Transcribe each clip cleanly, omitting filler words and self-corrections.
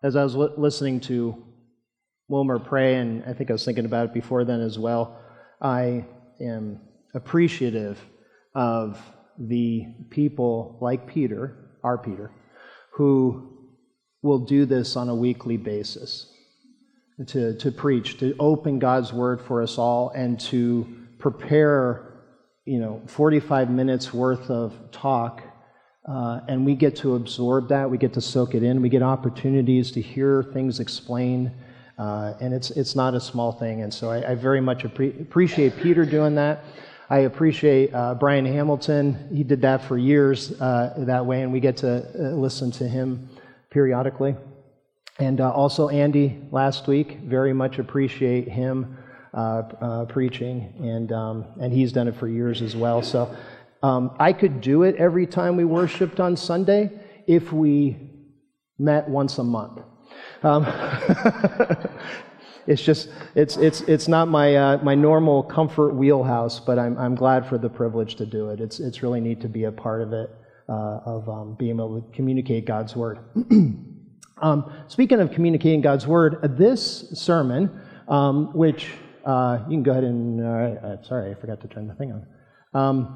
As I was listening to Wilmer pray, and I think I was thinking about it before then as well, I am appreciative of the people like Peter, our Peter, who will do this on a weekly basis, to preach, to open God's Word for us all, and to prepare 45 minutes worth of talk, and we get to absorb that, we get to soak it in, we get opportunities to hear things explained, and it's not a small thing, and so I very much appreciate Peter doing that. I appreciate Brian Hamilton. He did that for years that way, and we get to listen to him periodically. And also Andy last week, very much appreciate him preaching, and he's done it for years as well. So I could do it every time we worshiped on Sunday if we met once a month. It's not my normal comfort wheelhouse, but I'm glad for the privilege to do it. It's really neat to be a part of it, of being able to communicate God's Word. Speaking of communicating God's Word, this sermon, which you can go ahead and sorry, I forgot to turn the thing on.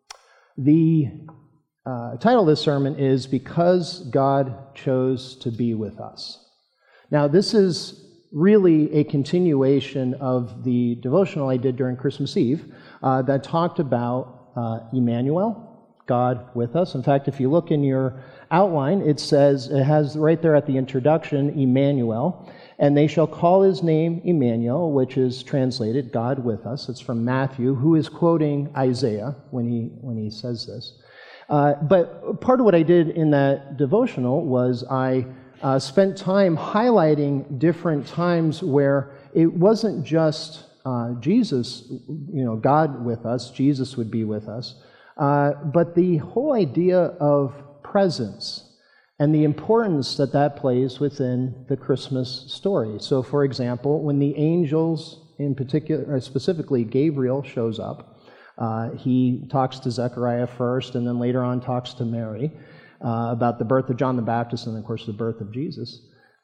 The title of this sermon is "Because God Chose to Be with Us." Now, this is really a continuation of the devotional I did during Christmas Eve that talked about Emmanuel, God with us. In fact, if you look in your outline, it has right there at the introduction, Emmanuel, and they shall call his name Emmanuel, which is translated God with us. It's from Matthew, who is quoting Isaiah when he says this. But part of what I did in that devotional was I spent time highlighting different times where it wasn't just Jesus, God with us, Jesus would be with us, but the whole idea of presence and the importance that plays within the Christmas story. So, for example, when the angels, in particular, or specifically Gabriel, shows up, he talks to Zechariah first, and then later on talks to Mary about the birth of John the Baptist and, of course, the birth of Jesus.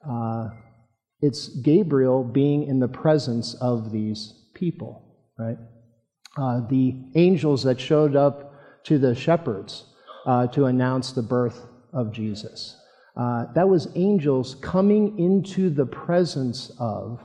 It's Gabriel being in the presence of these people, right? The angels that showed up to the shepherds to announce the birth of Jesus. That was angels coming into the presence of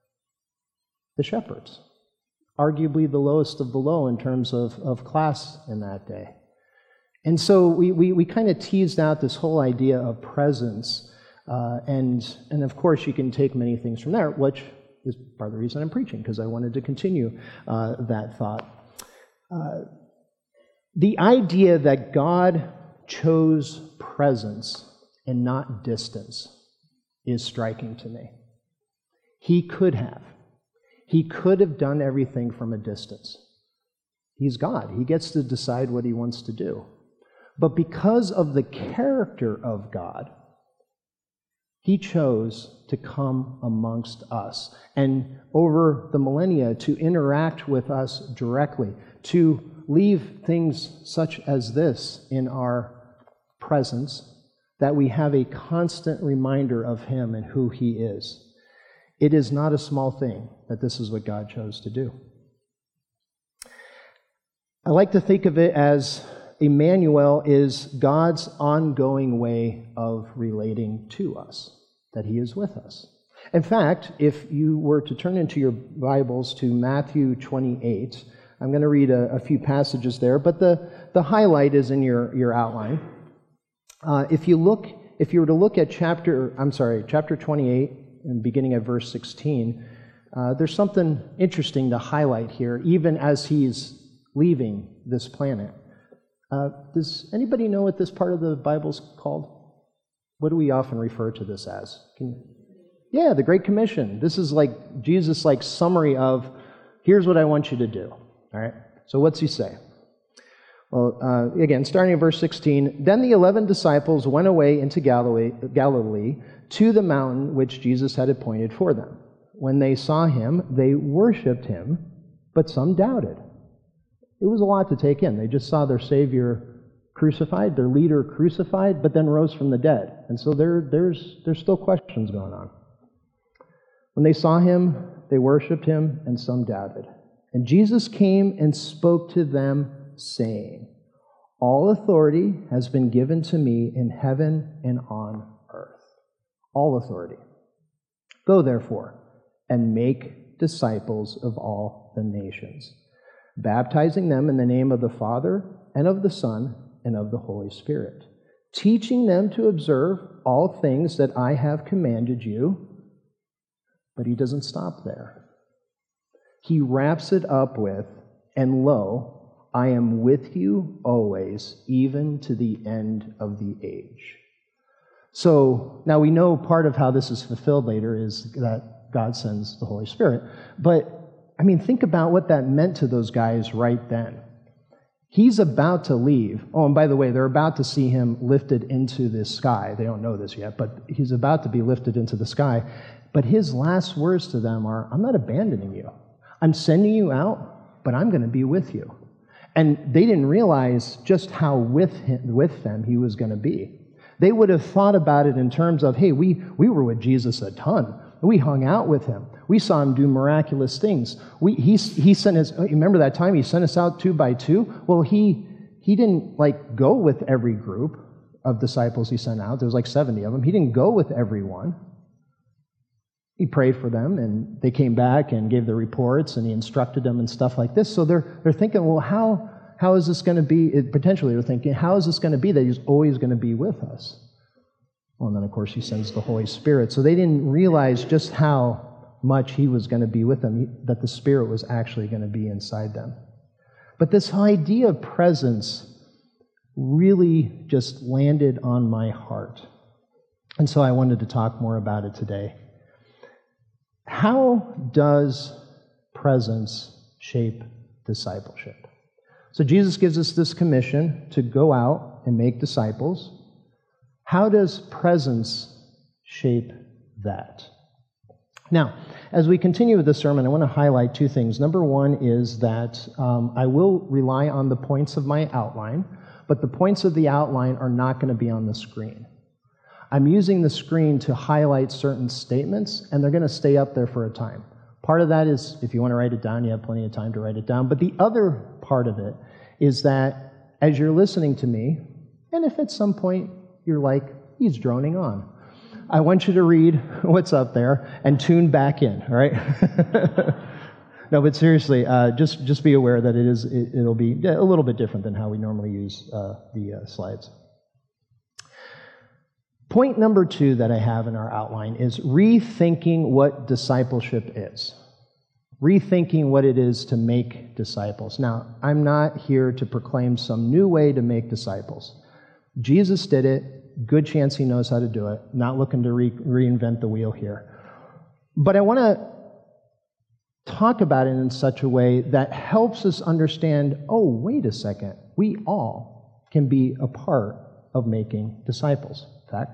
the shepherds, arguably the lowest of the low in terms of class in that day. And so we kind of teased out this whole idea of presence, and of course you can take many things from there, which is part of the reason I'm preaching, because I wanted to continue that thought. The idea that God chose presence and not distance is striking to me. He could have done everything from a distance. He's God. He gets to decide what he wants to do. But because of the character of God, he chose to come amongst us and over the millennia to interact with us directly, to leave things such as this in our presence, that we have a constant reminder of him and who he is. It is not a small thing that this is what God chose to do. I like to think of it as Emmanuel is God's ongoing way of relating to us, that he is with us. In fact, if you were to turn into your Bibles to Matthew 28, I'm going to read a few passages there, but the highlight is in your outline. If you were to look at chapter 28, and beginning at verse 16, there's something interesting to highlight here, even as he's leaving this planet. Does anybody know what this part of the Bible's called? What do we often refer to this as? Yeah, the Great Commission. This is like Jesus' summary of, here's what I want you to do. All right, so what's he say? Well, again, starting in verse 16, then the 11 disciples went away into Galilee to the mountain which Jesus had appointed for them. When they saw him, they worshipped him, but some doubted. It was a lot to take in. They just saw their Savior crucified, their leader crucified, but then rose from the dead. And so there's still questions going on. When they saw him, they worshiped him, and some doubted. And Jesus came and spoke to them, saying, all authority has been given to me in heaven and on earth. All authority. Go, therefore, and make disciples of all the nations, baptizing them in the name of the Father and of the Son and of the Holy Spirit, teaching them to observe all things that I have commanded you. But he doesn't stop there. He wraps it up with, and lo, I am with you always, even to the end of the age. So now we know part of how this is fulfilled later is that God sends the Holy Spirit. But, I mean, think about what that meant to those guys right then. He's about to leave. Oh, and by the way, they're about to see him lifted into the sky. They don't know this yet, but he's about to be lifted into the sky. But his last words to them are, I'm not abandoning you. I'm sending you out, but I'm going to be with you. And they didn't realize just how with them he was going to be. They would have thought about it in terms of, hey, we were with Jesus a ton. We hung out with him. We saw him do miraculous things. He sent us, remember that time he sent us out 2 by 2? Well, he didn't go with every group of disciples he sent out. There was 70 of them. He didn't go with everyone. He prayed for them, and they came back and gave their reports, and he instructed them and stuff like this. So they're thinking, well, how is this going to be? Potentially they're thinking, how is this going to be that he's always going to be with us? Well, and then, of course, he sends the Holy Spirit. So they didn't realize just how much he was going to be with them, that the Spirit was actually going to be inside them. But this idea of presence really just landed on my heart. And so I wanted to talk more about it today. How does presence shape discipleship? So Jesus gives us this commission to go out and make disciples. How does presence shape that? Now, as we continue with the sermon, I want to highlight 2 things. Number 1 is that I will rely on the points of my outline, but the points of the outline are not going to be on the screen. I'm using the screen to highlight certain statements, and they're going to stay up there for a time. Part of that is, if you want to write it down, you have plenty of time to write it down. But the other part of it is that as you're listening to me, and if at some point you're like, he's droning on, I want you to read what's up there and tune back in, all right? No, but seriously, just be aware that it'll be a little bit different than how we normally use the slides. Point number 2 that I have in our outline is rethinking what discipleship is. Rethinking what it is to make disciples. Now, I'm not here to proclaim some new way to make disciples. Jesus did it. Good chance he knows how to do it. Not looking to reinvent the wheel here. But I want to talk about it in such a way that helps us understand, oh, wait a second. We all can be a part of making disciples. In fact,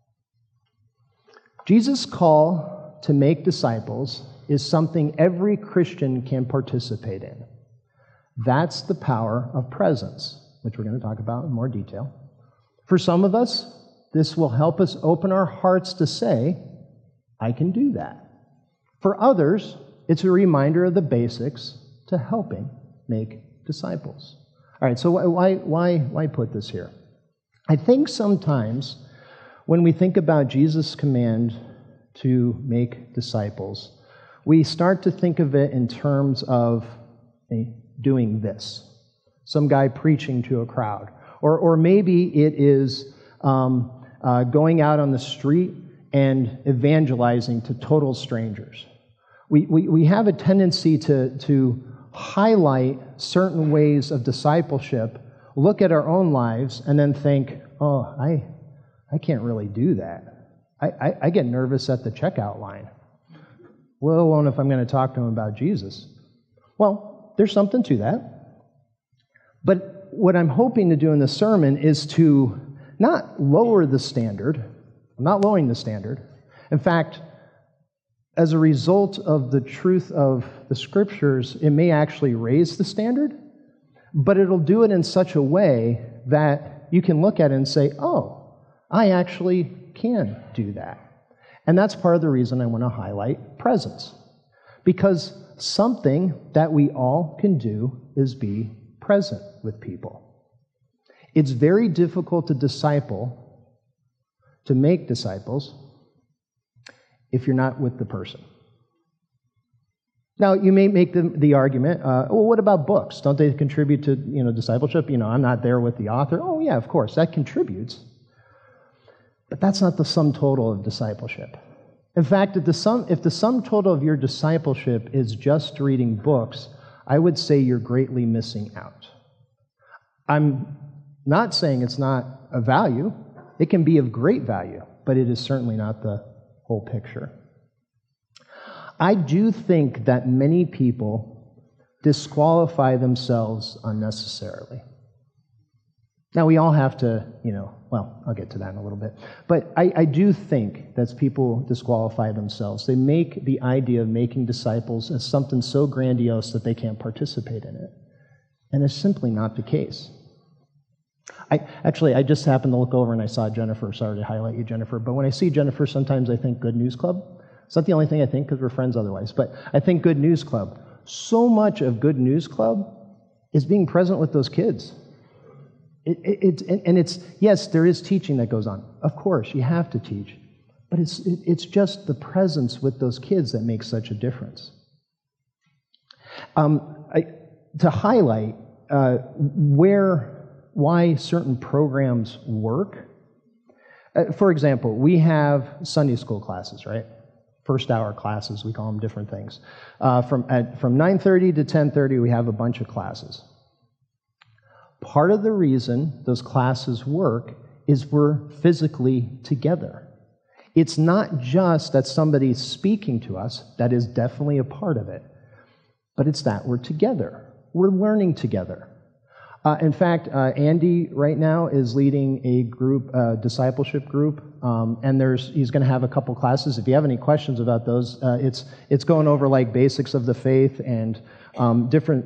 Jesus' call to make disciples is something every Christian can participate in. That's the power of presence, which we're going to talk about in more detail. For some of us, this will help us open our hearts to say, I can do that. For others, it's a reminder of the basics to helping make disciples. All right, so why put this here? I think sometimes when we think about Jesus' command to make disciples, we start to think of it in terms of doing this. Some guy preaching to a crowd. Or maybe it is going out on the street and evangelizing to total strangers. We have a tendency to highlight certain ways of discipleship, look at our own lives, and then think, oh, I can't really do that. I get nervous at the checkout line, let alone if I'm going to talk to them about Jesus. Well, there's something to that. But what I'm hoping to do in the sermon is to not lower the standard. I'm not lowering the standard. In fact, as a result of the truth of the Scriptures, it may actually raise the standard, but it'll do it in such a way that you can look at it and say, oh, I actually can do that. And that's part of the reason I want to highlight presence. Because something that we all can do is be present with people. It's very difficult to make disciples, if you're not with the person. Now, you may make the argument, well, what about books? Don't they contribute to, discipleship? I'm not there with the author. Oh, yeah, of course, that contributes. But that's not the sum total of discipleship. In fact, if the sum total of your discipleship is just reading books, I would say you're greatly missing out. I'm not saying it's not of value. It can be of great value, but it is certainly not the whole picture. I do think that many people disqualify themselves unnecessarily. Now, we all have to, I'll get to that in a little bit. But I do think that people disqualify themselves. They make the idea of making disciples as something so grandiose that they can't participate in it. And it's simply not the case. I just happened to look over and I saw Jennifer. Sorry to highlight you, Jennifer. But when I see Jennifer, sometimes I think Good News Club. It's not the only thing I think because we're friends otherwise. But I think Good News Club. So much of Good News Club is being present with those kids. Yes, there is teaching that goes on. Of course, you have to teach. But it's just the presence with those kids that makes such a difference. To highlight why certain programs work, for example, we have Sunday school classes, right? First hour classes, we call them different things. From 9:30 to 10:30, we have a bunch of classes. Part of the reason those classes work is we're physically together. It's not just that somebody's speaking to us, that is definitely a part of it, but it's that we're together. We're learning together. In fact, Andy right now is leading a group, discipleship group, and he's going to have a couple classes. If you have any questions about those, it's going over like basics of the faith and different,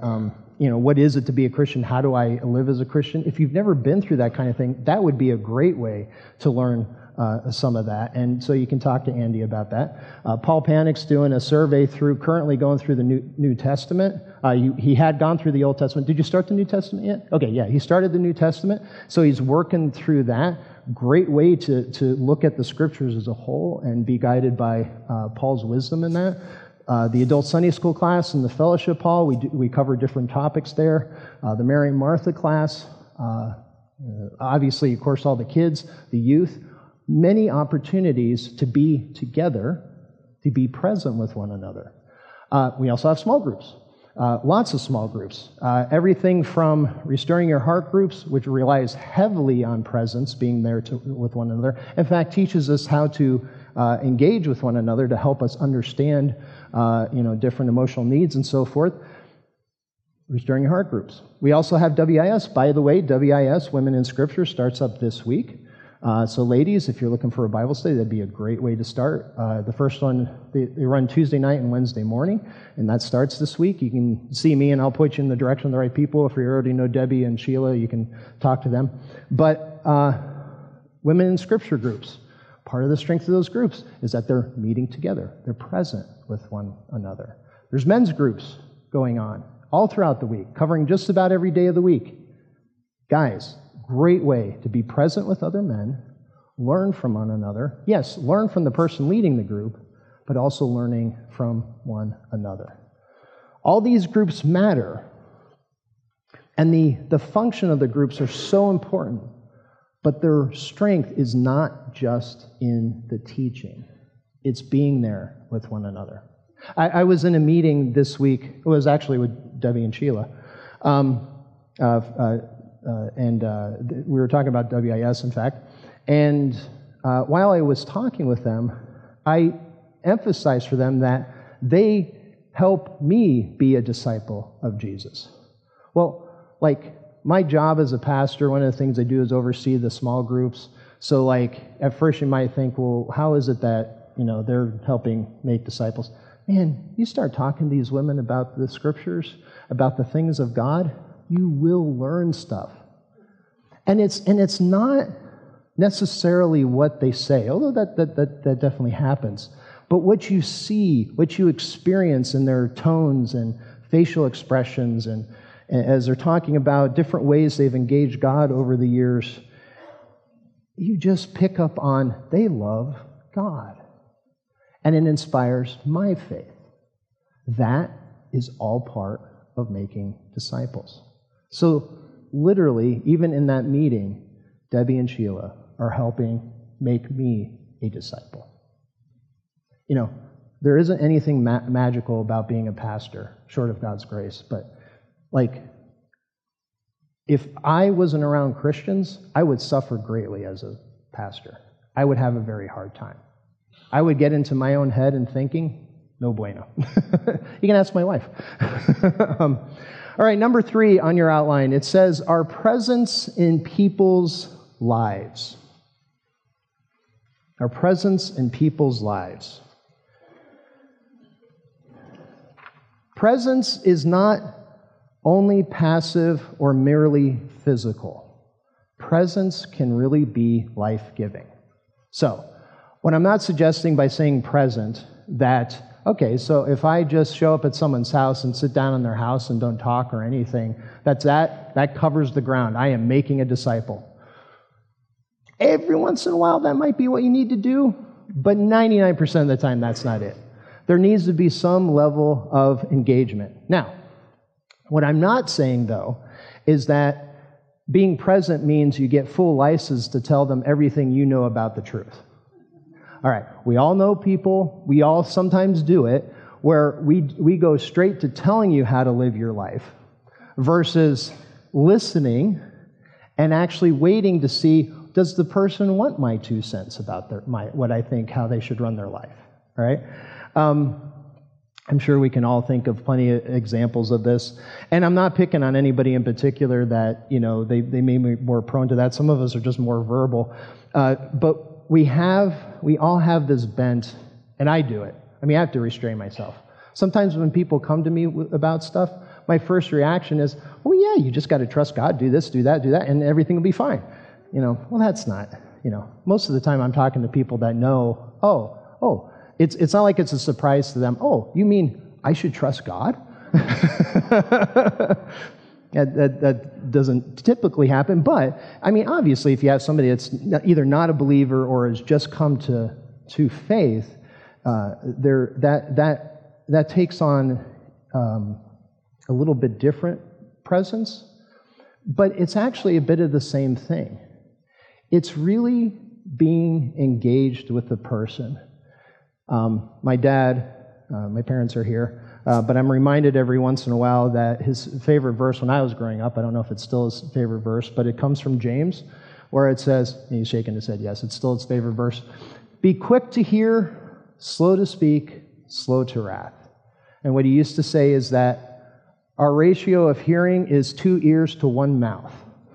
what is it to be a Christian? How do I live as a Christian? If you've never been through that kind of thing, that would be a great way to learn some of that. And so you can talk to Andy about that. Paul Panic's doing a survey currently going through the New Testament. He had gone through the Old Testament. Did you start the New Testament yet? Okay, yeah, he started the New Testament. So he's working through that. Great way to look at the scriptures as a whole and be guided by Paul's wisdom in that. The adult Sunday school class and the fellowship hall, we cover different topics there. The Mary and Martha class, obviously, of course, all the kids, the youth. Many opportunities to be together, to be present with one another. We also have small groups, lots of small groups. Everything from Restoring Your Heart groups, which relies heavily on presence, being there with one another. In fact, teaches us how to engage with one another to help us understand, different emotional needs and so forth. Restoring Your Heart groups. We also have WIS. By the way, WIS, Women in Scripture, starts up this week. So ladies, if you're looking for a Bible study, that'd be a great way to start. The first one, they run Tuesday night and Wednesday morning, and that starts this week. You can see me, and I'll point you in the direction of the right people. If you already know Debbie and Sheila, you can talk to them. But Women in Scripture groups, part of the strength of those groups is that they're meeting together. They're present with one another. There's men's groups going on all throughout the week, covering just about every day of the week. Guys, great way to be present with other men, learn from one another. Yes, learn from the person leading the group, but also learning from one another. All these groups matter, and the function of the groups are so important, but their strength is not just in the teaching. It's being there with one another. I was in a meeting this week. It was actually with Debbie and Sheila. And we were talking about WIS, in fact. And while I was talking with them, I emphasized for them that they help me be a disciple of Jesus. Well, like my job as a pastor, one of the things I do is oversee the small groups. So like at first you might think, well, how is it that, they're helping make disciples? Man, you start talking to these women about the scriptures, about the things of God, you will learn stuff. And it's not necessarily what they say, although that definitely happens. But what you see, what you experience in their tones and facial expressions, and as they're talking about different ways they've engaged God over the years, you just pick up on they love God. And it inspires my faith. That is all part of making disciples. So literally, even in that meeting, Debbie and Sheila are helping make me a disciple. You know, there isn't anything magical about being a pastor, short of God's grace, but like, if I wasn't around Christians, I would suffer greatly as a pastor. I would have a very hard time. I would get into my own head and thinking, no bueno. You can ask my wife. All right, number 3 on your outline, it says, our presence in people's lives. Our presence in people's lives. Presence is not only passive or merely physical. Presence can really be life-giving. So, what I'm not suggesting by saying present that, okay, so if I just show up at someone's house and sit down in their house and don't talk or anything, that covers the ground. I am making a disciple. Every once in a while, that might be what you need to do, but 99% of the time, that's not it. There needs to be some level of engagement. Now, what I'm not saying, though, is that being present means you get full license to tell them everything you know about the truth. All right, we all know people, we all sometimes do it, where we go straight to telling you how to live your life versus listening and actually waiting to see, does the person want my 2 cents about what I think, how they should run their life, all right? I'm sure we can all think of plenty of examples of this. And I'm not picking on anybody in particular that, you know, they may be more prone to that. Some of us are just more verbal. But we all have this bent, and I do it. I mean, I have to restrain myself. Sometimes when people come to me about stuff, my first reaction is, oh yeah, you just got to trust God, do this, do that, and everything will be fine. You know, well, that's not, you know, most of the time I'm talking to people that know, it's not like it's a surprise to them. Oh, you mean I should trust God? That doesn't typically happen, but, I mean, obviously, if you have somebody that's either not a believer or has just come to faith, that takes on a little bit different presence, but it's actually a bit of the same thing. It's really being engaged with the person. My dad, my parents are here, but I'm reminded every once in a while that his favorite verse when I was growing up, I don't know if it's still his favorite verse, but it comes from James, where it says, and he's shaking his head, yes, it's still his favorite verse, be quick to hear, slow to speak, slow to wrath. And what he used to say is that our ratio of hearing is 2 ears to 1 mouth.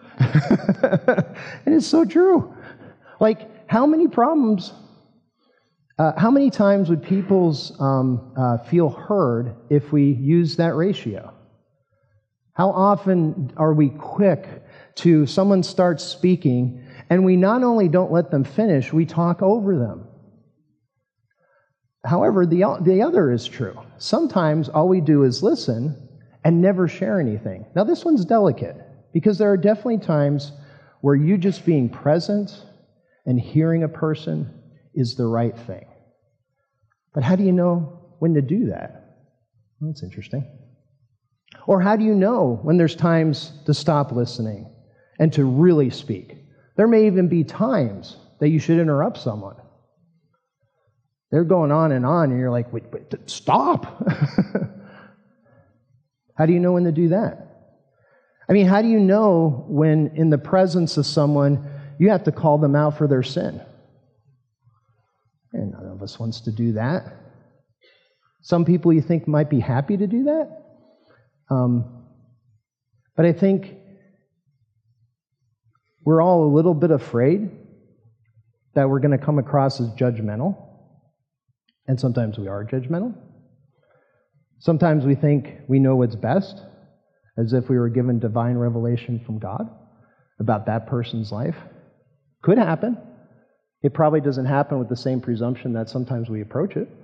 And it's so true. Like, how many problems... how many times would people feel heard if we use that ratio? How often are we quick to someone starts speaking and we not only don't let them finish, we talk over them? However, the other is true. Sometimes all we do is listen and never share anything. Now, this one's delicate because there are definitely times where you just being present and hearing a person is the right thing. But how do you know when to do that? Well, that's interesting. Or how do you know when there's times to stop listening and to really speak? There may even be times that you should interrupt someone. They're going on, and you're like, wait, stop. How do you know when to do that? I mean, how do you know when in the presence of someone you have to call them out for their sin? And none of us wants to do that. Some people you think might be happy to do that. But I think we're all a little bit afraid that we're going to come across as judgmental. And sometimes we are judgmental. Sometimes we think we know what's best, as if we were given divine revelation from God. about that person's life. Could happen. It probably doesn't happen with the same presumption that sometimes we approach it.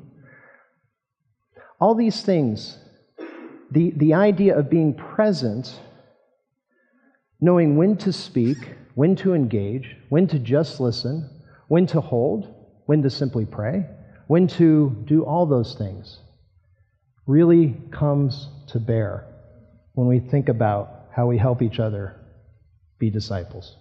All these things, the idea of being present, knowing when to speak, when to engage, when to just listen, when to hold, when to simply pray, when to do all those things, really comes to bear when we think about how we help each other be disciples.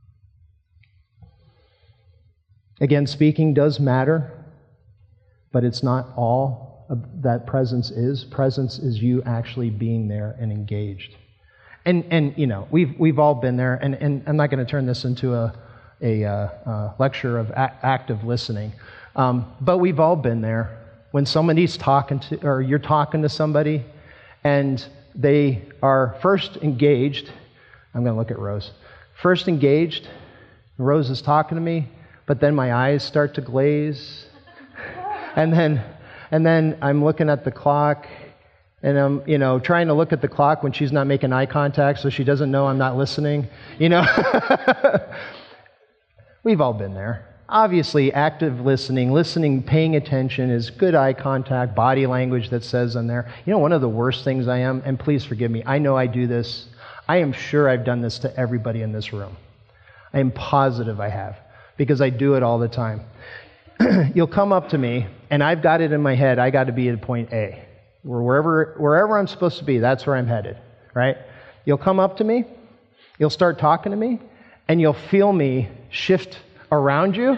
Again, speaking does matter, but it's not all that presence is. Presence is you actually being there and engaged. And you know, we've all been there, and I'm not going to turn this into a lecture of active listening, but we've all been there when somebody's talking to, or you're talking to somebody, and they are first engaged. I'm going to look at Rose. First engaged, Rose is talking to me, but then my eyes start to glaze, and then I'm looking at the clock, and I'm, you know, trying to look at the clock when she's not making eye contact, so she doesn't know I'm not listening. You know, we've all been there. Obviously, active listening, paying attention is good eye contact, body language that says in there. You know, one of the worst things I am, and please forgive me, I know I do this. I am sure I've done this to everybody in this room. I am positive I have, because I do it all the time. You'll come up to me, and I've got it in my head, I got to be at point A. Wherever I'm supposed to be, that's where I'm headed, right? You'll come up to me, you'll start talking to me, and you'll feel me shift around you.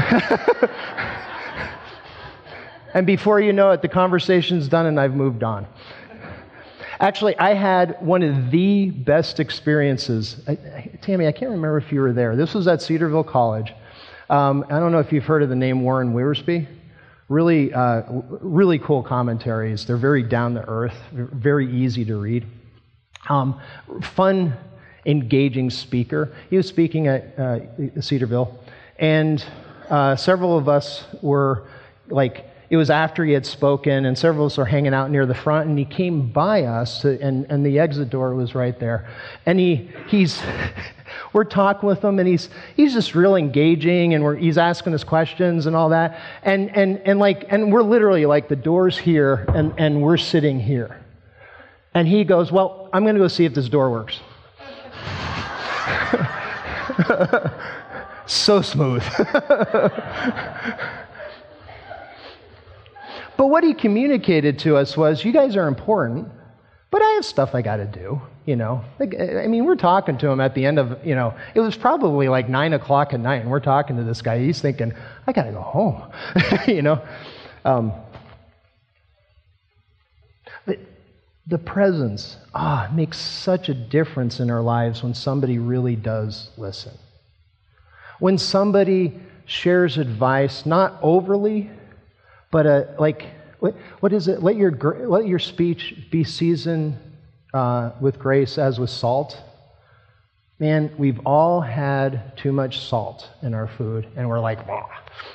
And before you know it, the conversation's done and I've moved on. Actually, I had one of the best experiences. Tammy, I can't remember if you were there. This was at Cedarville College. I don't know if you've heard of the name Warren Wiersbe. Really cool commentaries. They're very down to earth, very easy to read. Fun, engaging speaker. He was speaking at Cedarville, and several of us were like, it was after he had spoken, and several of us were hanging out near the front, and he came by us, and the exit door was right there. And he's we're talking with him, and he's just real engaging, and he's asking us questions and all that. And we're literally like, the door's here, and we're sitting here. And he goes, well, I'm going to go see if this door works. So smooth. But what he communicated to us was, you guys are important, but I have stuff I got to do, you know. Like, I mean, we're talking to him at the end of, you know, it was probably like 9 o'clock at night, and we're talking to this guy. He's thinking, I got to go home, you know. The presence makes such a difference in our lives when somebody really does listen. When somebody shares advice, not overly, but like, what is it? Let your speech be seasoned with grace as with salt. Man, we've all had too much salt in our food, and we're like, bah.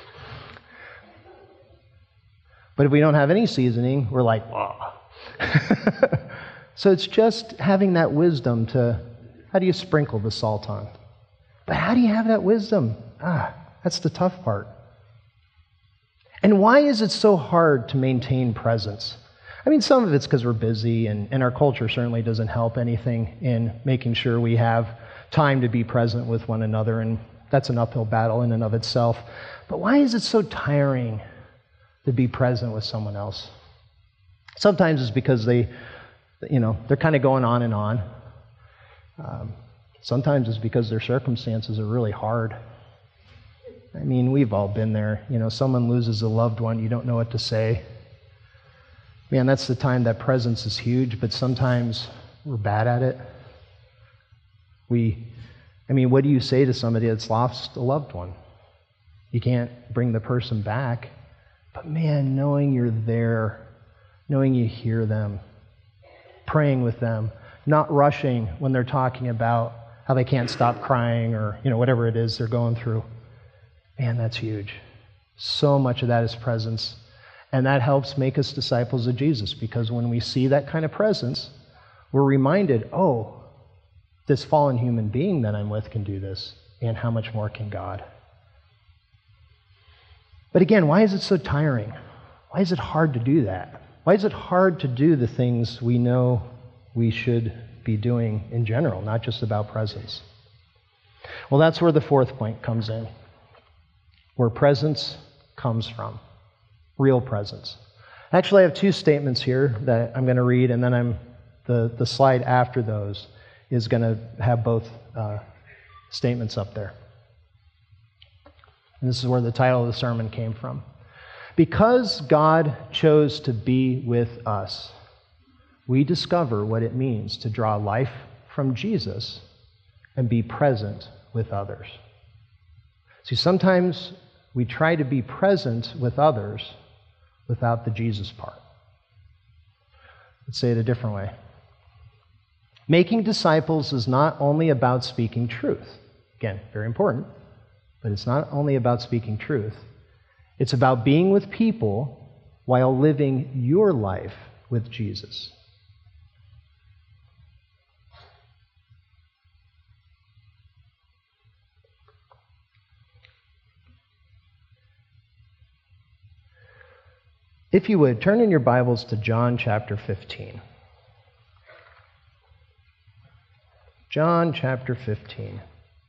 But if we don't have any seasoning, we're like, bah. So it's just having that wisdom to, how do you sprinkle the salt on? But how do you have that wisdom? That's the tough part. And why is it so hard to maintain presence? I mean, some of it's because we're busy, and our culture certainly doesn't help anything in making sure we have time to be present with one another, and that's an uphill battle in and of itself. But why is it so tiring to be present with someone else? Sometimes it's because they're kind of going on and on. Sometimes it's because their circumstances are really hard. I mean, we've all been there. You know, someone loses a loved one, you don't know what to say. Man, that's the time that presence is huge, but sometimes we're bad at it. What do you say to somebody that's lost a loved one? You can't bring the person back. But man, knowing you're there, knowing you hear them, praying with them, not rushing when they're talking about how they can't stop crying or, whatever it is they're going through. Man, that's huge. So much of that is presence. And that helps make us disciples of Jesus, because when we see that kind of presence, we're reminded, this fallen human being that I'm with can do this, and how much more can God? But again, why is it so tiring? Why is it hard to do that? Why is it hard to do the things we know we should be doing in general, not just about presence? Well, that's where the fourth point comes in, where presence comes from, real presence. Actually, I have two statements here that I'm going to read, and then the slide after those is going to have both statements up there. And this is where the title of the sermon came from. Because God chose to be with us, we discover what it means to draw life from Jesus and be present with others. See, sometimes we try to be present with others without the Jesus part. Let's say it a different way. Making disciples is not only about speaking truth. Again, very important. But it's not only about speaking truth. It's about being with people while living your life with Jesus. If you would, turn in your Bibles to John chapter 15. John chapter 15.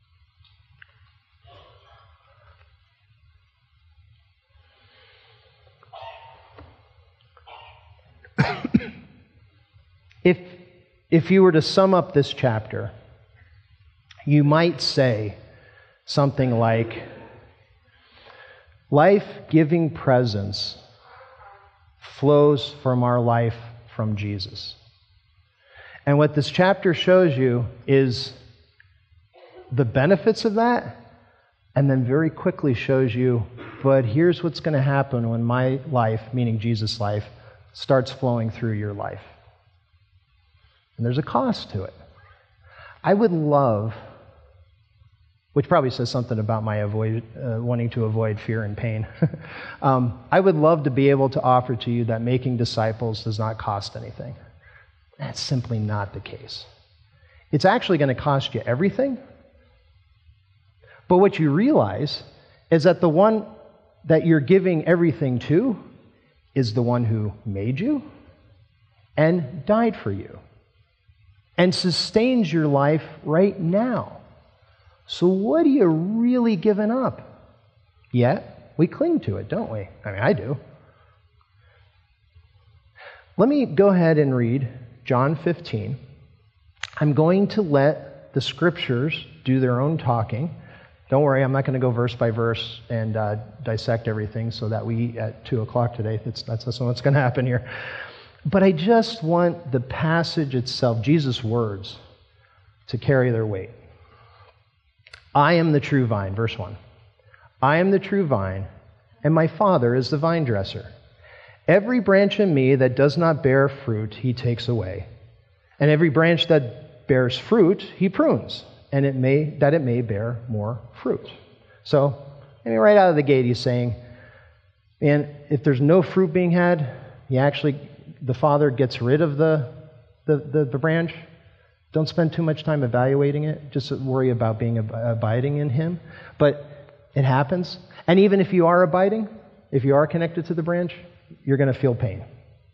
If you were to sum up this chapter, you might say something like, life-giving presence flows from our life from Jesus. And what this chapter shows you is the benefits of that, and then very quickly shows you, but here's what's going to happen when my life, meaning Jesus' life, starts flowing through your life. And there's a cost to it. I would love, which probably says something about my wanting to avoid fear and pain. I would love to be able to offer to you that making disciples does not cost anything. That's simply not the case. It's actually going to cost you everything. But what you realize is that the one that you're giving everything to is the one who made you and died for you and sustains your life right now. So what are you really giving up? Yet, we cling to it, don't we? I mean, I do. Let me go ahead and read John 15. I'm going to let the scriptures do their own talking. Don't worry, I'm not going to go verse by verse and dissect everything so that we eat at 2 o'clock today. That's not what's going to happen here. But I just want the passage itself, Jesus' words, to carry their weight. I am the true vine, verse 1. I am the true vine, and my Father is the vine dresser. Every branch in me that does not bear fruit, he takes away. And every branch that bears fruit, he prunes, and that it may bear more fruit. So, right out of the gate, he's saying, man, if there's no fruit being had, the Father gets rid of the branch. Don't spend too much time evaluating it. Just worry about abiding in him. But it happens. And even if you are abiding, if you are connected to the branch, you're going to feel pain.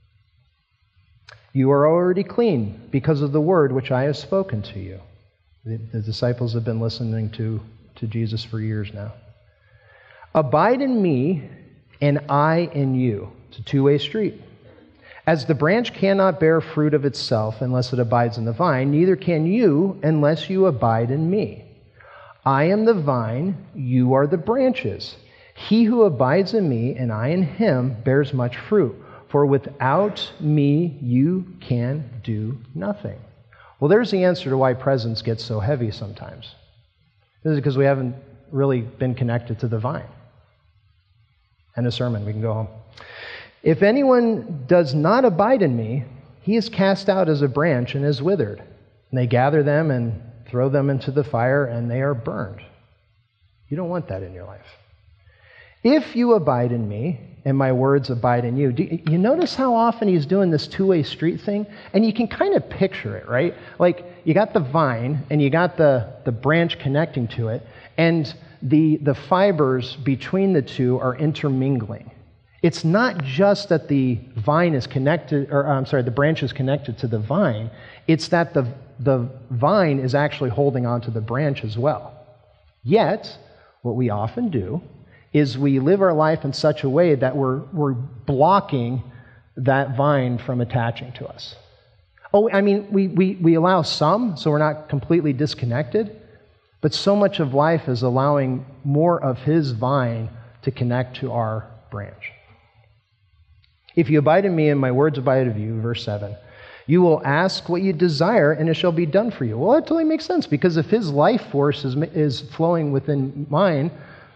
You are already clean because of the word which I have spoken to you. The disciples have been listening to Jesus for years now. Abide in me, and I in you. It's a two-way street. As the branch cannot bear fruit of itself unless it abides in the vine, neither can you unless you abide in me. I am the vine, you are the branches. He who abides in me and I in him bears much fruit, for without me you can do nothing. Well, there's the answer to why presence gets so heavy sometimes. This is because we haven't really been connected to the vine. End of sermon, we can go home. If anyone does not abide in me, he is cast out as a branch and is withered. And they gather them and throw them into the fire, and they are burned. You don't want that in your life. If you abide in me, and my words abide in you. Do you notice how often he's doing this two-way street thing? And you can kind of picture it, right? Like, you got the vine, and you got the branch connecting to it, and the fibers between the two are intermingling. It's not just that the vine is connected, or I'm sorry, the branch is connected to the vine. It's that the vine is actually holding onto the branch as well. Yet, what we often do is we live our life in such a way that we're blocking that vine from attaching to us. Oh, I mean, we allow some, so we're not completely disconnected, but so much of life is allowing more of his vine to connect to our branch. If you abide in me and my words abide in you, verse 7, you will ask what you desire and it shall be done for you. Well, that totally makes sense, because if his life force is flowing within mine,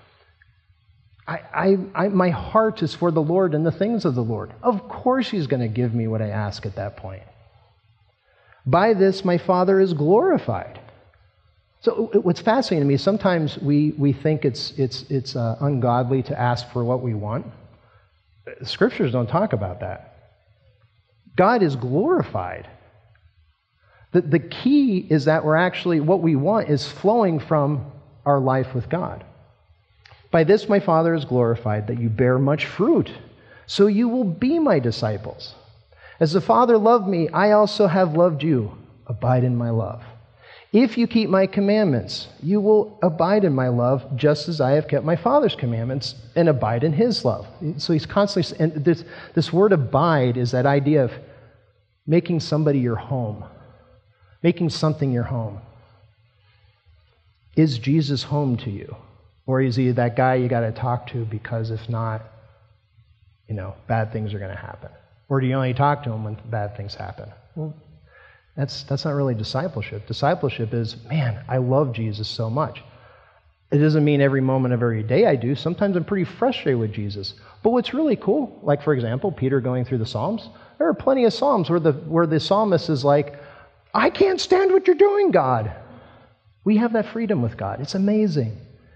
my heart is for the Lord and the things of the Lord. Of course he's going to give me what I ask at that point. By this my Father is glorified. So what's fascinating to me, sometimes we think it's ungodly to ask for what we want. The scriptures don't talk about that. God is glorified. The key is that what we want is flowing from our life with God. By this my Father is glorified, that you bear much fruit, so you will be my disciples. As the Father loved me, I also have loved you. Abide in my love. If you keep my commandments, you will abide in my love, just as I have kept my Father's commandments and abide in his love. So he's constantly, and this word abide is that idea of making somebody your home, making something your home. Is Jesus home to you? Or is he that guy you got to talk to, because if not, bad things are going to happen? Or do you only talk to him when bad things happen? Well, that's not really discipleship. Discipleship is, man, I love Jesus so much. It doesn't mean every moment of every day I do. Sometimes I'm pretty frustrated with Jesus. But what's really cool, like for example, Peter going through the Psalms, there are plenty of Psalms where the psalmist is like, I can't stand what you're doing, God. We have that freedom with God. It's amazing.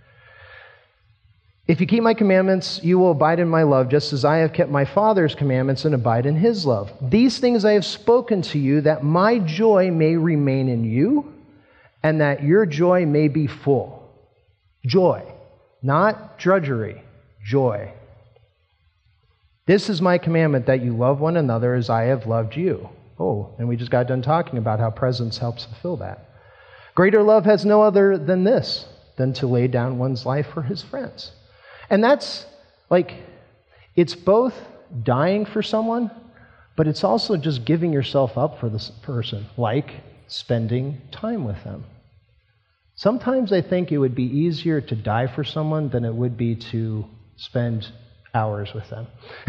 If you keep my commandments, you will abide in my love, just as I have kept my Father's commandments and abide in his love. These things I have spoken to you, that my joy may remain in you, and that your joy may be full. Joy, not drudgery, joy. This is my commandment, that you love one another as I have loved you. Oh, and we just got done talking about how presence helps fulfill that. Greater love has no other than this, than to lay down one's life for his friends. And that's it's both dying for someone, but it's also just giving yourself up for this person, like spending time with them. Sometimes I think it would be easier to die for someone than it would be to spend hours with them.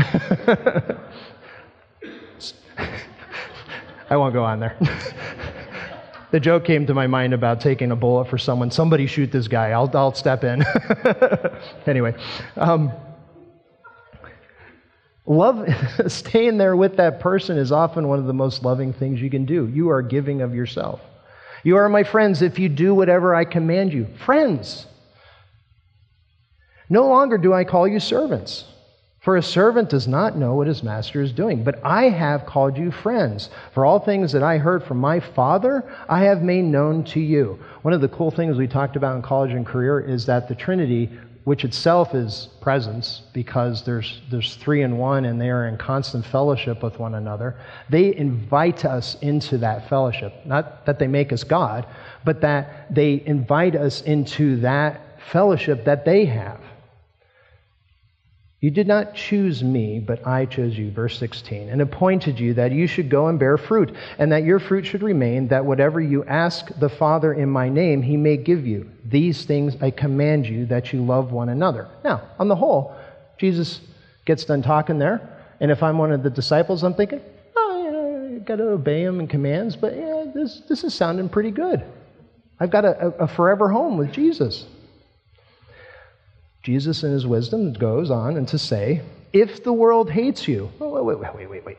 I won't go on there. The joke came to my mind about taking a bullet for someone. Somebody shoot this guy. I'll step in. Anyway, love, staying there with that person is often one of the most loving things you can do. You are giving of yourself. You are my friends if you do whatever I command you. Friends. No longer do I call you servants. For a servant does not know what his master is doing, but I have called you friends. For all things that I heard from my Father, I have made known to you. One of the cool things we talked about in college and career is that the Trinity, which itself is presence, because there's three in one and they are in constant fellowship with one another, they invite us into that fellowship. Not that they make us God, but that they invite us into that fellowship that they have. You did not choose me, but I chose you, verse 16, and appointed you that you should go and bear fruit, and that your fruit should remain, that whatever you ask the Father in my name, he may give you. These things I command you, that you love one another. Now, on the whole, Jesus gets done talking there, and if I'm one of the disciples, I'm thinking, you got to obey him and commands, but this is sounding pretty good. I've got a forever home with Jesus. Jesus in his wisdom goes on and to say, if the world hates you. Oh, wait.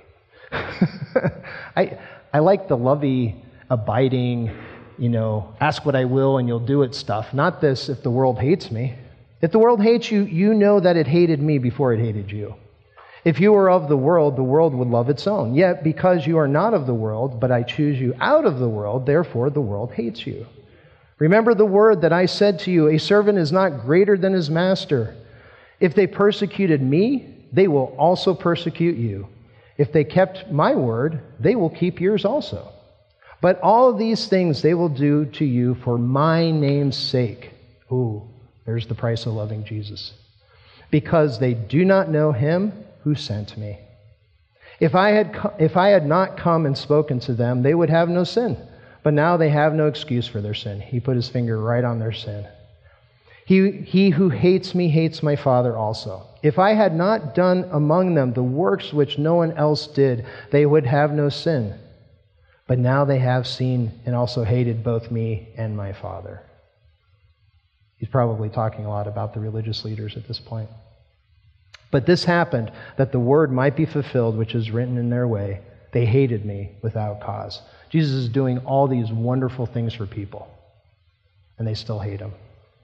I like the lovey, abiding, ask what I will and you'll do it stuff. Not this, if the world hates me. If the world hates you, you know that it hated me before it hated you. If you were of the world would love its own. Yet because you are not of the world, but I choose you out of the world, therefore the world hates you. Remember the word that I said to you, a servant is not greater than his master. If they persecuted me, they will also persecute you. If they kept my word, they will keep yours also. But all of these things they will do to you for my name's sake. Ooh, there's the price of loving Jesus. Because they do not know him who sent me. If I had not come and spoken to them, they would have no sin. But now they have no excuse for their sin. He put his finger right on their sin. He who hates me hates my Father also. If I had not done among them the works which no one else did, they would have no sin. But now they have seen and also hated both me and my Father. He's probably talking a lot about the religious leaders at this point. But this happened that the word might be fulfilled, which is written in their way. They hated me without cause. Jesus is doing all these wonderful things for people, and they still hate him.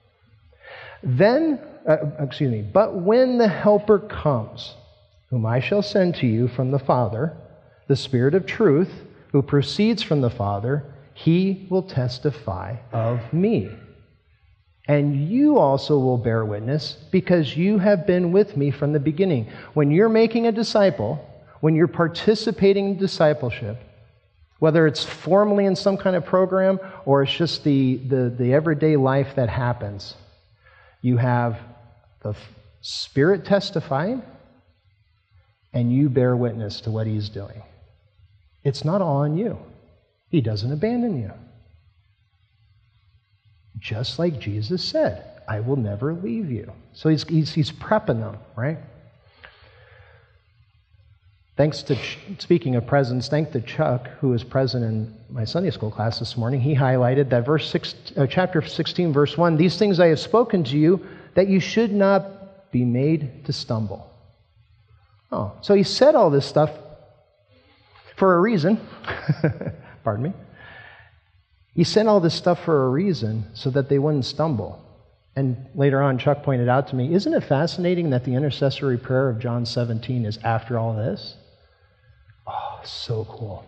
But when the Helper comes, whom I shall send to you from the Father, the Spirit of truth, who proceeds from the Father, he will testify of me. And you also will bear witness, because you have been with me from the beginning. When you're making a disciple, when you're participating in discipleship, whether it's formally in some kind of program or it's just the everyday life that happens, you have the Spirit testifying, and you bear witness to what he's doing. It's not all on you. He doesn't abandon you. Just like Jesus said, I will never leave you. So he's prepping them, right? Speaking of presence, thanks to Chuck, who was present in my Sunday school class this morning. He highlighted that chapter 16, verse 1, these things I have spoken to you, that you should not be made to stumble. Oh, so he said all this stuff for a reason. Pardon me. He said all this stuff for a reason so that they wouldn't stumble. And later on, Chuck pointed out to me, isn't it fascinating that the intercessory prayer of John 17 is after all this? Oh, so cool.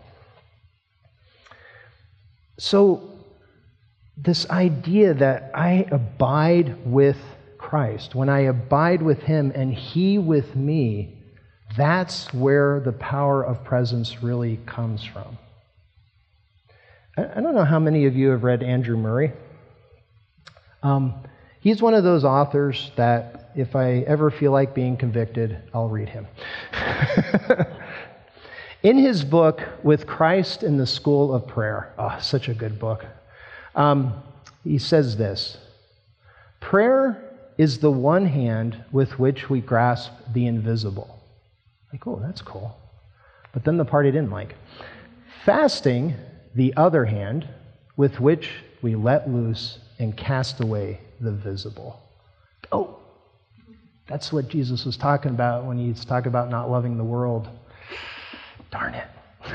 So, this idea that I abide with Christ, when I abide with him and he with me, that's where the power of presence really comes from. I don't know how many of you have read Andrew Murray. He's one of those authors that if I ever feel like being convicted, I'll read him. In his book, With Christ in the School of Prayer, such a good book, he says this, prayer is the one hand with which we grasp the invisible. Like, oh, that's cool. But then the part he didn't like. Fasting, the other hand, with which we let loose and cast away the visible. Oh, that's what Jesus was talking about when he's talking about not loving the world. Darn it.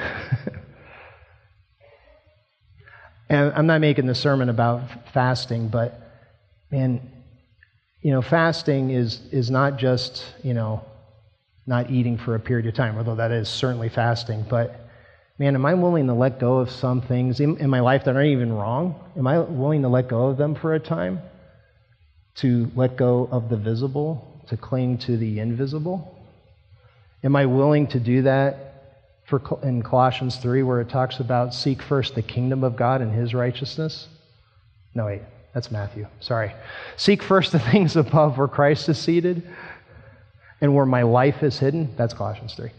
And I'm not making the sermon about fasting, but, man, fasting is not just, not eating for a period of time, although that is certainly fasting, but man, am I willing to let go of some things in my life that aren't even wrong? Am I willing to let go of them for a time? To let go of the visible, to cling to the invisible? Am I willing to do that in Colossians 3 where it talks about seek first the kingdom of God and his righteousness? No, wait, that's Matthew. Sorry. Seek first the things above where Christ is seated and where my life is hidden. That's Colossians 3.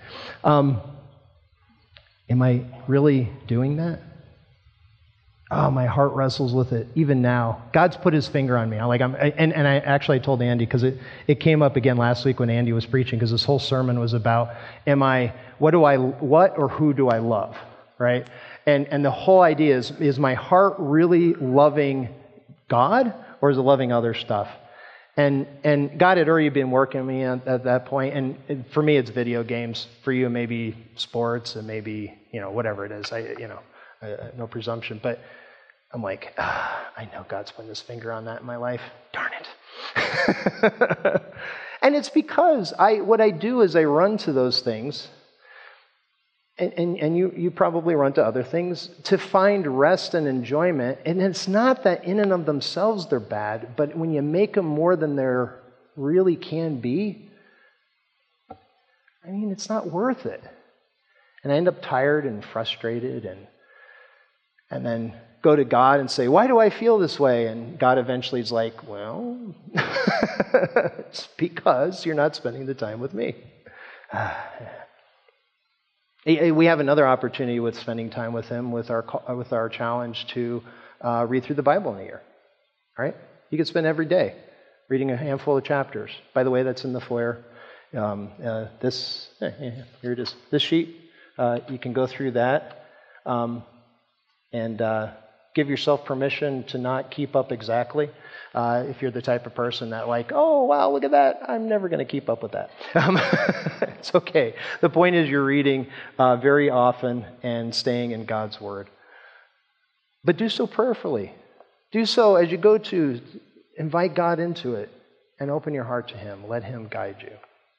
Am I really doing that? Oh, my heart wrestles with it even now. God's put his finger on me. I told Andy, because it came up again last week when Andy was preaching, because this whole sermon was about, what or who do I love, right? And the whole idea is my heart really loving God, or is it loving other stuff? And God had already been working on me at that point. And for me, it's video games. For you, maybe sports, and maybe whatever it is. No presumption, but I'm like, I know God's putting his finger on that in my life. Darn it. And it's because what I do is I run to those things, and you probably run to other things, to find rest and enjoyment. And it's not that in and of themselves they're bad, but when you make them more than they really can be, I mean, it's not worth it. And I end up tired and frustrated, and then go to God and say, why do I feel this way? And God eventually is like, well, it's because you're not spending the time with me. We have another opportunity with spending time with Him, with our challenge to read through the Bible in a year. All right? You could spend every day reading a handful of chapters. By the way, that's in the foyer. Here it is. This sheet, you can go through that and give yourself permission to not keep up exactly. If you're the type of person that oh, wow, look at that. I'm never going to keep up with that. It's okay. The point is you're reading very often and staying in God's Word. But do so prayerfully. Do so as you go to invite God into it and open your heart to Him. Let Him guide you.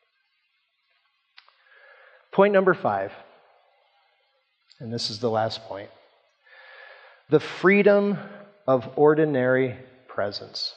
Point number 5, and this is the last point. The freedom of ordinary presence.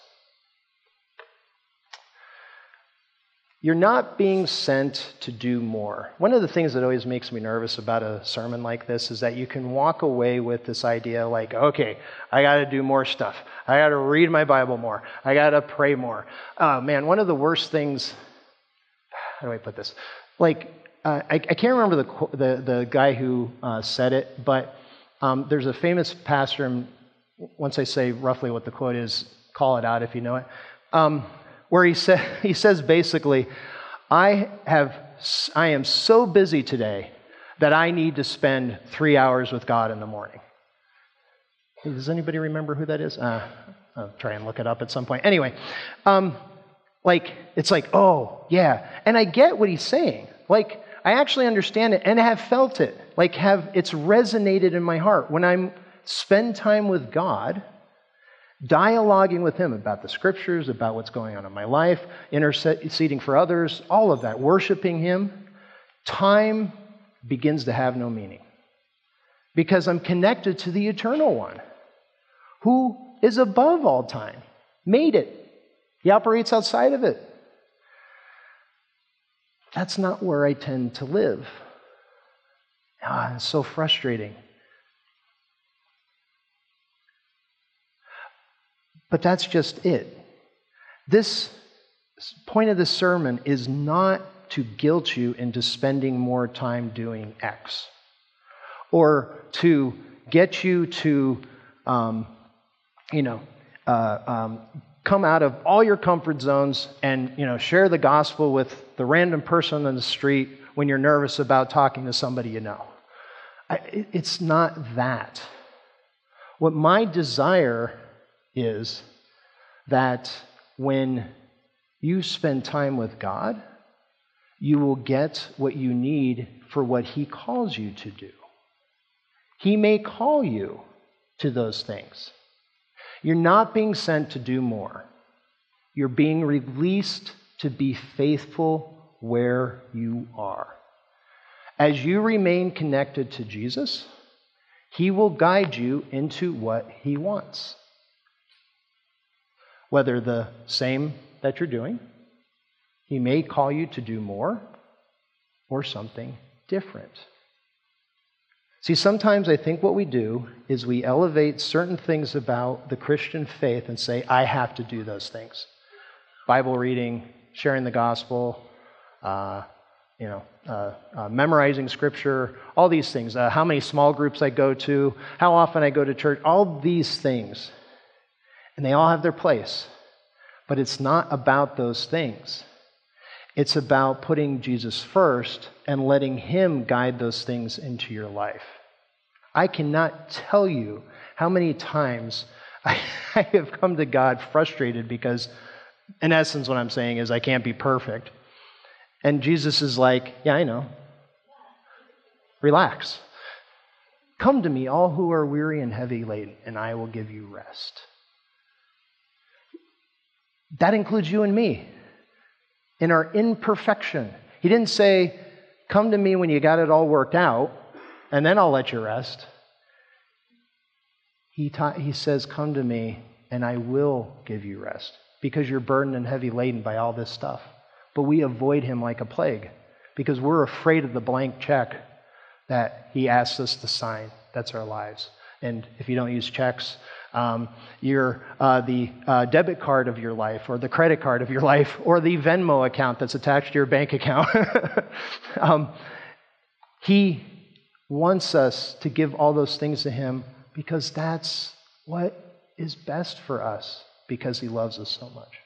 You're not being sent to do more. One of the things that always makes me nervous about a sermon like this is that you can walk away with this idea okay, I got to do more stuff. I got to read my Bible more. I got to pray more. Oh, man, one of the worst things, how do I put this? I can't remember the guy who said it, but there's a famous pastor, and once I say roughly what the quote is, call it out if you know it, where he says basically, I am so busy today that I need to spend 3 hours with God in the morning. Does anybody remember who that is? I'll try and look it up at some point. Anyway, it's oh, yeah. And I get what he's saying. I actually understand it and have felt it. It's resonated in my heart. When I spend time with God, dialoguing with Him about the Scriptures, about what's going on in my life, interceding for others, all of that, worshiping Him, time begins to have no meaning. Because I'm connected to the Eternal One, who is above all time, made it. He operates outside of it. That's not where I tend to live. It's so frustrating. But that's just it. This point of this sermon is not to guilt you into spending more time doing X, or to get you to, come out of all your comfort zones and, share the gospel with the random person on the street when you're nervous about talking to somebody you know. It's not that. What my desire is that when you spend time with God, you will get what you need for what He calls you to do. He may call you to those things. You're not being sent to do more. You're being released to be faithful where you are. As you remain connected to Jesus, He will guide you into what He wants. Whether the same that you're doing, He may call you to do more, or something different. See, sometimes I think what we do is we elevate certain things about the Christian faith and say, I have to do those things. Bible reading, sharing the gospel, memorizing Scripture, all these things. How many small groups I go to, how often I go to church, all these things. And they all have their place. But it's not about those things. It's about putting Jesus first and letting Him guide those things into your life. I cannot tell you how many times I have come to God frustrated because, in essence, what I'm saying is I can't be perfect. And Jesus is like, yeah, I know. Relax. Come to me, all who are weary and heavy laden, and I will give you rest. That includes you and me in our imperfection. He didn't say, come to me when you got it all worked out, and then I'll let you rest. He says, come to me, and I will give you rest, because you're burdened and heavy laden by all this stuff. But we avoid him like a plague, because we're afraid of the blank check that he asks us to sign. That's our lives. And if you don't use checks, you're the debit card of your life, or the credit card of your life, or the Venmo account that's attached to your bank account. He wants us to give all those things to him because that's what is best for us, because he loves us so much.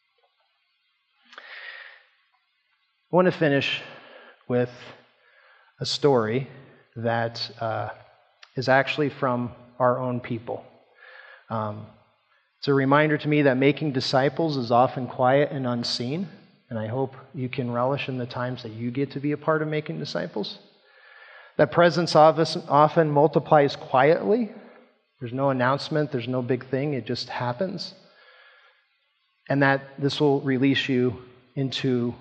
I want to finish with a story that is actually from our own people. It's a reminder to me that making disciples is often quiet and unseen, and I hope you can relish in the times that you get to be a part of making disciples. That presence often multiplies quietly. There's no announcement, there's no big thing, it just happens. And that this will release you into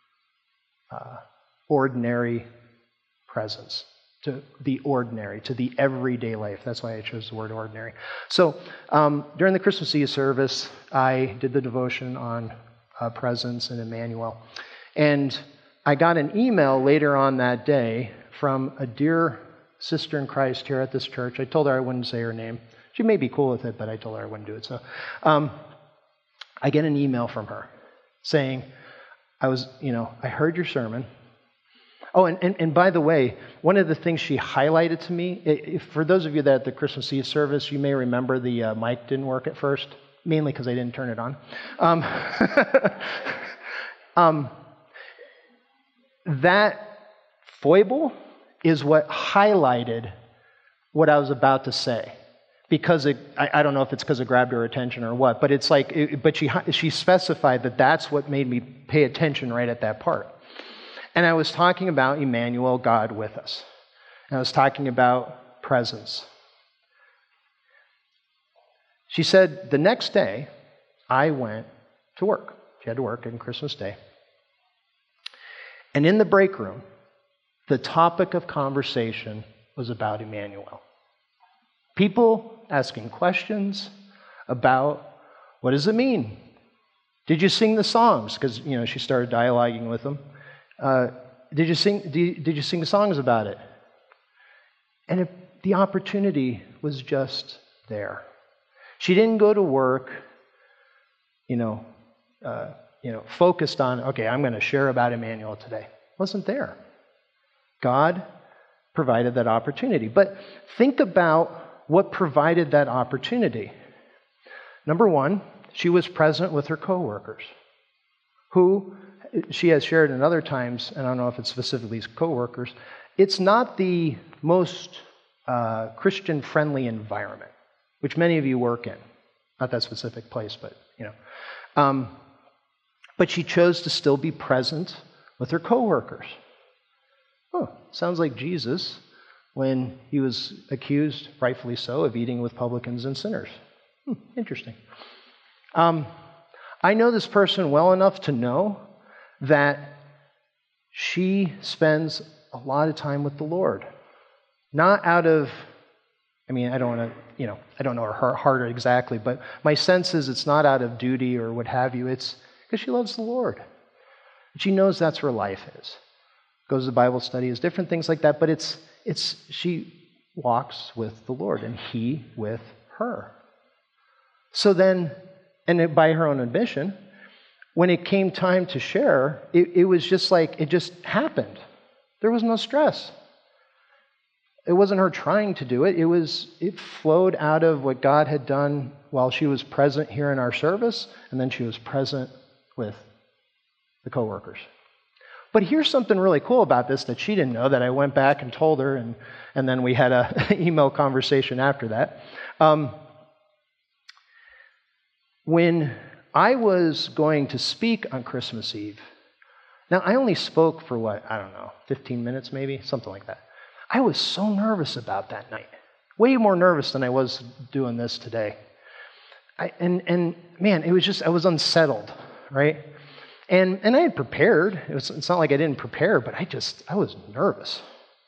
ordinary presence, to the ordinary, to the everyday life. That's why I chose the word ordinary. So during the Christmas Eve service, I did the devotion on presence and Emmanuel. And I got an email later on that day from a dear sister in Christ here at this church. I told her I wouldn't say her name. She may be cool with it, but I told her I wouldn't do it. So I get an email from her saying, I heard your sermon. Oh, and by the way, one of the things she highlighted to me, for those of you that at the Christmas Eve service, you may remember the mic didn't work at first, mainly because I didn't turn it on. That foible is what highlighted what I was about to say. Because I don't know if it's because it grabbed her attention or what, but it's like, but she specified that that's what made me pay attention right at that part. And I was talking about Emmanuel, God with us. And I was talking about presence. She said, the next day, I went to work. She had to work on Christmas Day. And in the break room, the topic of conversation was about Emmanuel. People asking questions about, what does it mean? Did you sing the songs? Because, she started dialoguing with them. Did you sing songs about it? And the opportunity was just there. She didn't go to work, focused on, okay, I'm going to share about Emmanuel today. It wasn't there. God provided that opportunity. But think about what provided that opportunity. Number one, she was present with her coworkers, who she has shared in other times, and I don't know if it's specifically coworkers, it's not the most Christian-friendly environment, which many of you work in. Not that specific place, but, but she chose to still be present with her coworkers. Oh, sounds like Jesus when he was accused, rightfully so, of eating with publicans and sinners. Interesting. I know this person well enough to know that she spends a lot of time with the Lord. Not out of, I don't want to, I don't know her heart exactly, but my sense is it's not out of duty or what have you. It's because she loves the Lord. She knows that's where life is. Goes to Bible studies, different things like that, but she walks with the Lord and he with her. So then, and by her own admission, when it came time to share, it was just like, it just happened. There was no stress. It wasn't her trying to do it. It flowed out of what God had done while she was present here in our service, and then she was present with the coworkers. But here's something really cool about this that she didn't know, that I went back and told her, and then we had an email conversation after that. When I was going to speak on Christmas Eve, now I only spoke for 15 minutes maybe, something like that. I was so nervous about that night. Way more nervous than I was doing this today. And man, it was just, I was unsettled, right? And I had prepared. It's not like I didn't prepare, but I was nervous.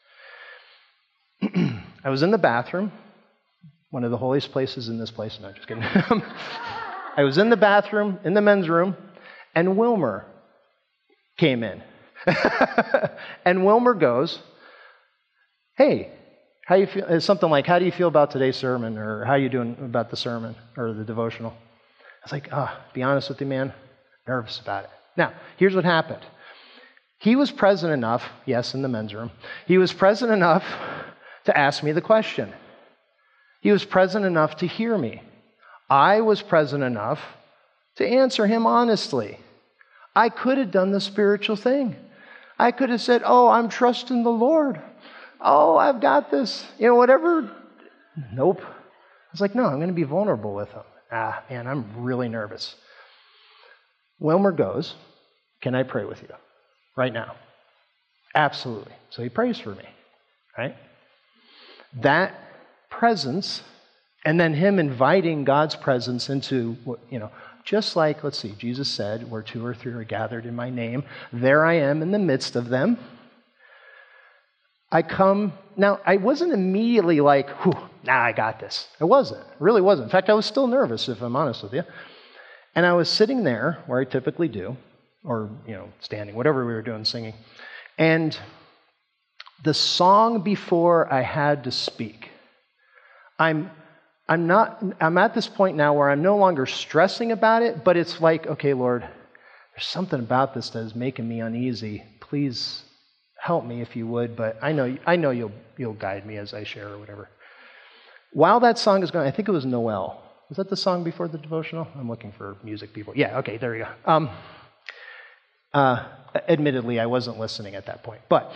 I was in the bathroom, one of the holiest places in this place. No, just kidding. I was in the bathroom, in the men's room, and Wilmer came in. And Wilmer goes, hey, how you feel? It's something like, how do you feel about today's sermon? Or how are you doing about the sermon or the devotional? I was like, be honest with you, man, nervous about it. Now, here's what happened. He was present enough, yes, in the men's room, he was present enough to ask me the question. He was present enough to hear me. I was present enough to answer him honestly. I could have done the spiritual thing. I could have said, I'm trusting the Lord. I've got this. Whatever. Nope. I was like, no, I'm going to be vulnerable with him. Man, I'm really nervous. Wilmer goes, can I pray with you right now? Absolutely. So he prays for me, right? That presence, and then him inviting God's presence into, just like, let's see, Jesus said, where 2 or 3 are gathered in my name, there I am in the midst of them. Now, I wasn't immediately like, I got this. I wasn't. I really wasn't. In fact, I was still nervous, if I'm honest with you. And I was sitting there, where I typically do, or, standing, whatever we were doing, singing. And the song before I had to speak, I'm at this point now where I'm no longer stressing about it, but it's like, okay, Lord, there's something about this that is making me uneasy. Please help me if you would, but I know you'll guide me as I share or whatever. While that song is going, I think it was Noel. Was that the song before the devotional? I'm looking for music people. Yeah, okay, there we go. Admittedly, I wasn't listening at that point, but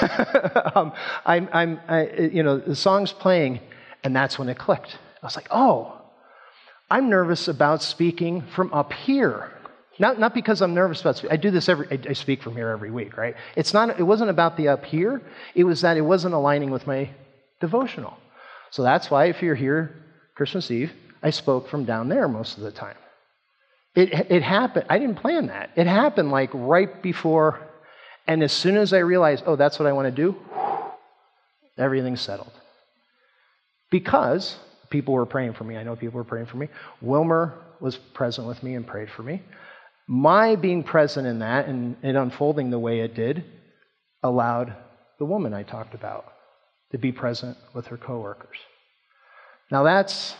the song's playing, and that's when it clicked. I was like, I'm nervous about speaking from up here. Not because I'm nervous about speaking. I do this I speak from here every week, right? It wasn't about the up here. It was that it wasn't aligning with my devotional. So that's why if you're here Christmas Eve, I spoke from down there most of the time. It happened. I didn't plan that. It happened like right before, and as soon as I realized, that's what I want to do, everything's settled. Because people were praying for me. I know people were praying for me. Wilmer was present with me and prayed for me. My being present in that and it unfolding the way it did allowed the woman I talked about to be present with her coworkers. Now that's,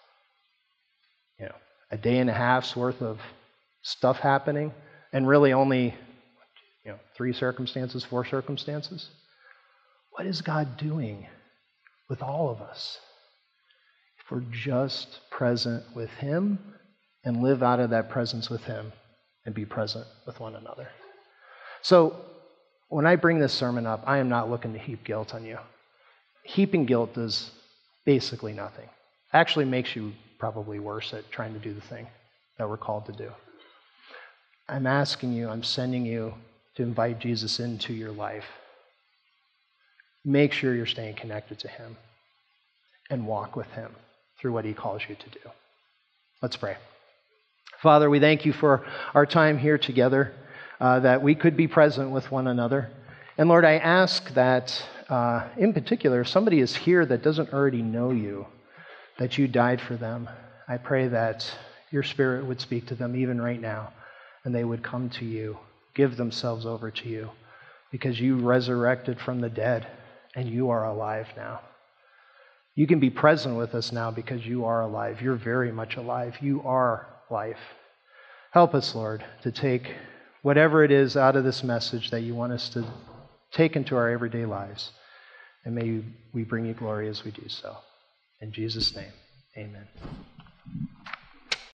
a day and a half's worth of stuff happening, and really only, 4 circumstances. What is God doing with all of us if we're just present with Him and live out of that presence with Him and be present with one another? So when I bring this sermon up, I am not looking to heap guilt on you. Heaping guilt does basically nothing. Actually makes you probably worse at trying to do the thing that we're called to do. I'm asking you, I'm sending you to invite Jesus into your life. Make sure you're staying connected to Him and walk with Him through what He calls you to do. Let's pray. Father, we thank you for our time here together, that we could be present with one another. And Lord, I ask that, in particular, if somebody is here that doesn't already know you, that you died for them, I pray that your Spirit would speak to them even right now, and they would come to you, give themselves over to you, because you resurrected from the dead, and you are alive now. You can be present with us now because you are alive. You're very much alive. You are life. Help us, Lord, to take whatever it is out of this message that you want us to take into our everyday lives, and may we bring you glory as we do so. In Jesus' name, amen.